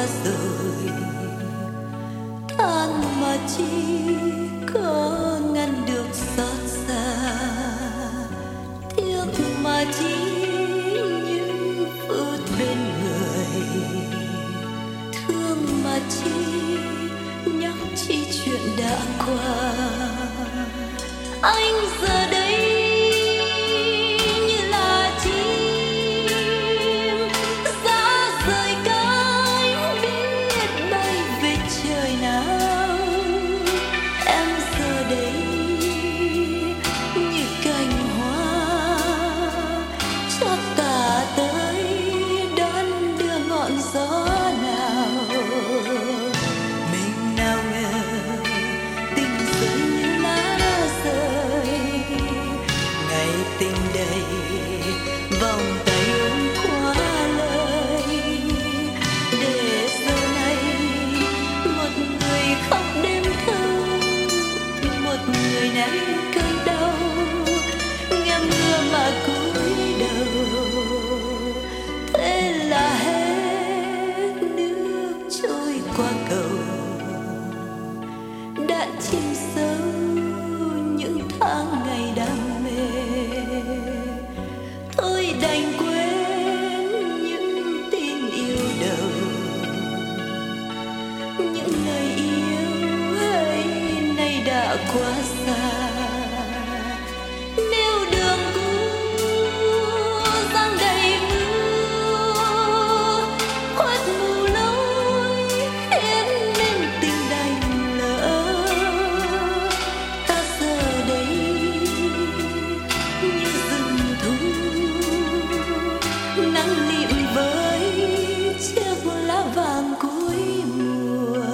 qua rồi, than mà chỉ có ngăn được xót xa, tiếc mà chỉ những phút bên người, thương mà chỉ nhắc chỉ chuyện đã qua. Anh giờ đây như là chim giá rời cánh biết bay về trời nào. Em giờ đây như cành hoa cho ta tới đón đưa ngọn gió nào. Mình nào ngờ tình rơi như lá rơi, ngày tình đầy vòng tay ôm qua lời, để giờ này một người khóc đêm thâu, một người nén cơn đau, nghe mưa mà cúi đầu. Thế là hết nước trôi qua cầu, đã chìm sâu những tháng ngày đam mê. Thôi đành quên những tin yêu đầu, những lời yêu ấy nay đã quá xa. Nếu đường cũ giăng đầy mưa, khuất mù lối khiến nên tình đành lỡ, ta giờ đây như rừng thu, nắng lịm với chiếc lá vàng cuối mùa.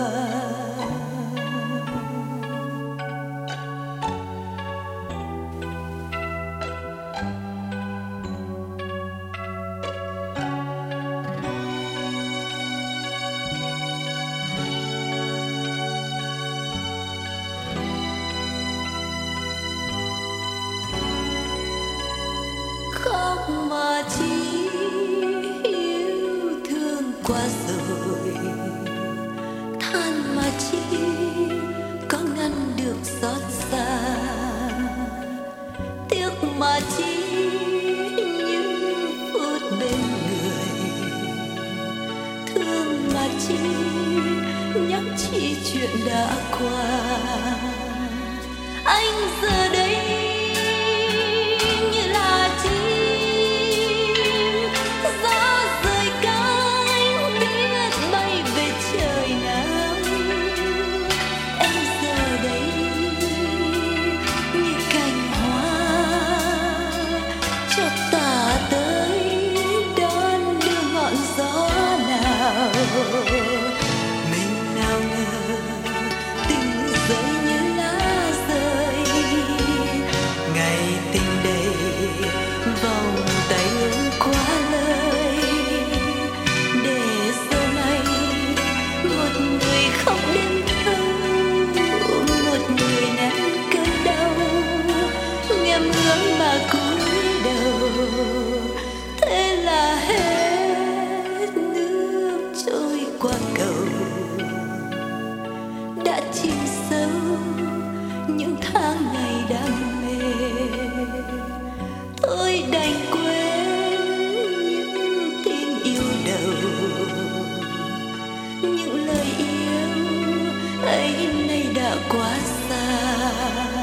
Khóc mà chỉ yêu thương qua rồi, than mà chỉ có ngăn được xót xa, tiếc mà chỉ những phút bên người, thương mà chỉ nhắc chỉ chuyện đã qua. Anh giờ đây như là chim giá rời cánh biết bay về trời nào. Em giờ đây như cành hoa cho ta tới đón đưa ngọn gió nào. Mình nào ngờ tình rơi như lá rơi, ngày tình đầy vòng tay ôm qua lời, để giờ này một người khóc đêm thâu, một người nén cơn đau, nghe mưa mà cúi đầu. Thế là hết nước trôi qua cầu, đã chìm sâu những tháng ngày đam mê. Tôi đành quên những tin yêu đầu, những lời yêu ấy nay đã quá xa.